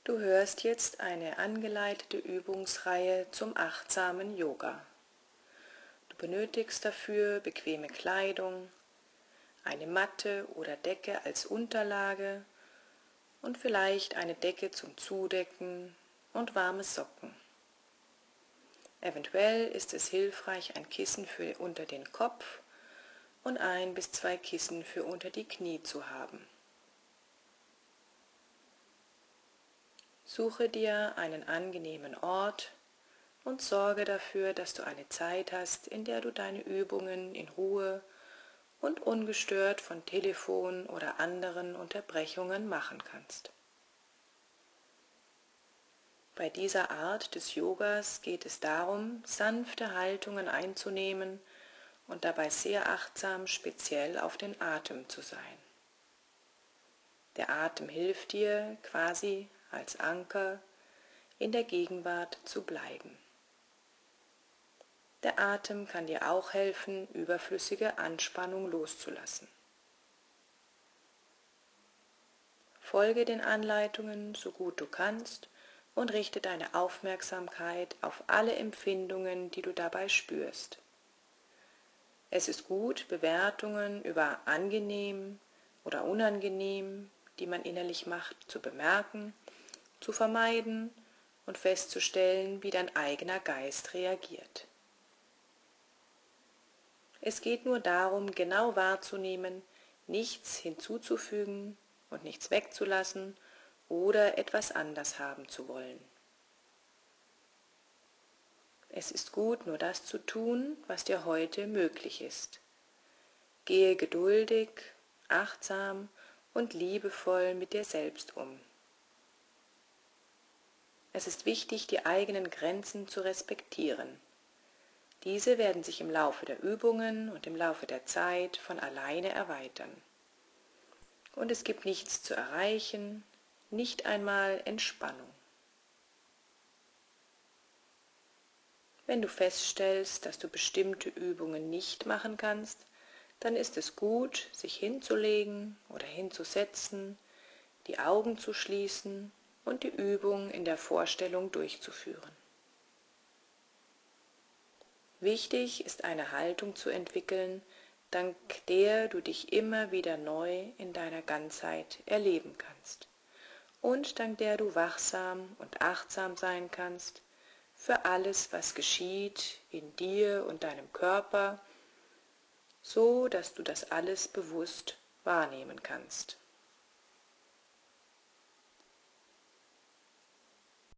Du hörst jetzt eine angeleitete Übungsreihe zum achtsamen Yoga. Du benötigst dafür bequeme Kleidung, eine Matte oder Decke als Unterlage und vielleicht eine Decke zum Zudecken und warme Socken. Eventuell ist es hilfreich, ein Kissen für unter den Kopf und 1 bis 2 Kissen für unter die Knie zu haben. Suche dir einen angenehmen Ort und sorge dafür, dass du eine Zeit hast, in der du deine Übungen in Ruhe und ungestört von Telefon oder anderen Unterbrechungen machen kannst. Bei dieser Art des Yogas geht es darum, sanfte Haltungen einzunehmen und dabei sehr achtsam speziell auf den Atem zu sein. Der Atem hilft dir quasi als Anker in der Gegenwart zu bleiben. Der Atem kann dir auch helfen, überflüssige Anspannung loszulassen. Folge den Anleitungen so gut du kannst und richte deine Aufmerksamkeit auf alle Empfindungen, die du dabei spürst. Es ist gut, Bewertungen über angenehm oder unangenehm, die man innerlich macht, zu bemerken, zu vermeiden und festzustellen, wie dein eigener Geist reagiert. Es geht nur darum, genau wahrzunehmen, nichts hinzuzufügen und nichts wegzulassen oder etwas anders haben zu wollen. Es ist gut, nur das zu tun, was dir heute möglich ist. Gehe geduldig, achtsam und liebevoll mit dir selbst um. Es ist wichtig, die eigenen Grenzen zu respektieren. Diese werden sich im Laufe der Übungen und im Laufe der Zeit von alleine erweitern. Und es gibt nichts zu erreichen, nicht einmal Entspannung. Wenn du feststellst, dass du bestimmte Übungen nicht machen kannst, dann ist es gut, sich hinzulegen oder hinzusetzen, die Augen zu schließen und die Übung in der Vorstellung durchzuführen. Wichtig ist eine Haltung zu entwickeln, dank der du dich immer wieder neu in deiner Ganzheit erleben kannst und dank der du wachsam und achtsam sein kannst für alles, was geschieht in dir und deinem Körper, so dass du das alles bewusst wahrnehmen kannst.